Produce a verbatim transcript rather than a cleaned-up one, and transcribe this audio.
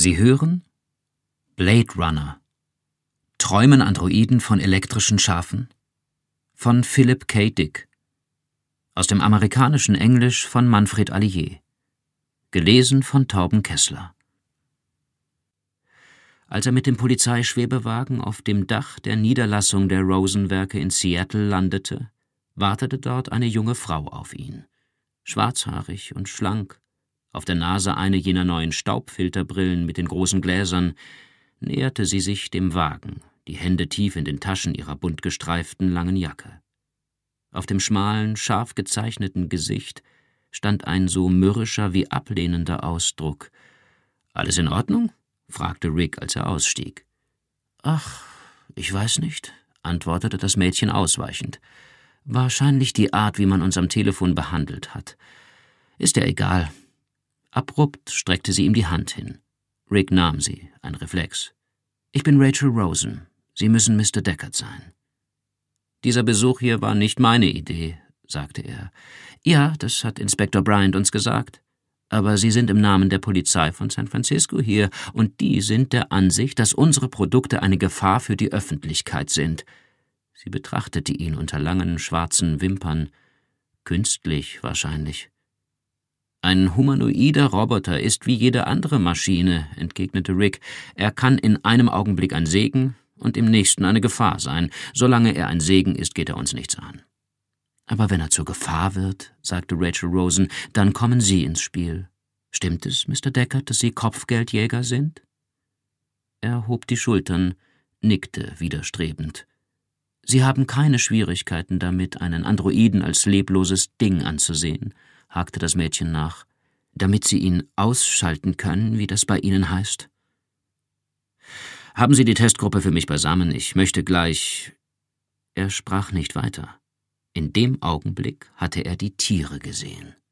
Sie hören Blade Runner. Träumen Androiden von elektrischen Schafen? Von Philip K. Dick. Aus dem amerikanischen Englisch von Manfred Allier. Gelesen von Torben Kessler. Als er mit dem Polizeischwebewagen auf dem Dach der Niederlassung der Rosen-Werke in Seattle landete, wartete dort eine junge Frau auf ihn. Schwarzhaarig und schlank, auf der Nase eine jener neuen Staubfilterbrillen mit den großen Gläsern, näherte sie sich dem Wagen, die Hände tief in den Taschen ihrer bunt gestreiften langen Jacke. Auf dem schmalen, scharf gezeichneten Gesicht stand ein so mürrischer wie ablehnender Ausdruck. »Alles in Ordnung?« fragte Rick, als er ausstieg. »Ach, ich weiß nicht«, antwortete das Mädchen ausweichend. »Wahrscheinlich die Art, wie man uns am Telefon behandelt hat. Ist ja egal.« Abrupt streckte sie ihm die Hand hin. Rick nahm sie, ein Reflex. »Ich bin Rachel Rosen. Sie müssen Mister Deckard sein.« »Dieser Besuch hier war nicht meine Idee«, sagte er. »Ja, das hat Inspektor Bryant uns gesagt. Aber Sie sind im Namen der Polizei von San Francisco hier, und die sind der Ansicht, dass unsere Produkte eine Gefahr für die Öffentlichkeit sind.« Sie betrachtete ihn unter langen, schwarzen Wimpern. Künstlich wahrscheinlich. »Ein humanoider Roboter ist wie jede andere Maschine«, entgegnete Rick. »Er kann in einem Augenblick ein Segen und im nächsten eine Gefahr sein. Solange er ein Segen ist, geht er uns nichts an.« »Aber wenn er zur Gefahr wird«, sagte Rachel Rosen, »dann kommen Sie ins Spiel. Stimmt es, Mister Deckard, dass Sie Kopfgeldjäger sind?« Er hob die Schultern, nickte widerstrebend. »Sie haben keine Schwierigkeiten damit, einen Androiden als lebloses Ding anzusehen«, hakte das Mädchen nach, »damit Sie ihn ausschalten können, wie das bei Ihnen heißt?« »Haben Sie die Testgruppe für mich beisammen? Ich möchte gleich...« Er sprach nicht weiter. In dem Augenblick hatte er die Tiere gesehen.